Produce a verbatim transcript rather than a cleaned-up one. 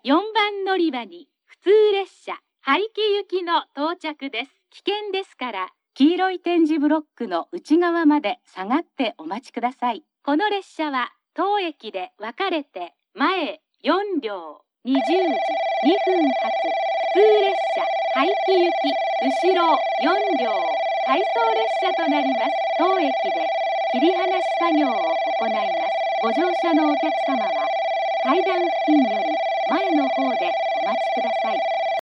よんばん乗り場に普通列車針木行きの到着です。危険ですから黄色い点字ブロックの内側まで下がってお待ちください。この列車は当駅で分かれて前よん両にじゅうじにふん発普通列車針木行き、後ろよん両回送列車となります。当駅で切り離し作業を行います。ご乗車のお客様は階段付近より前の方でお待ちください。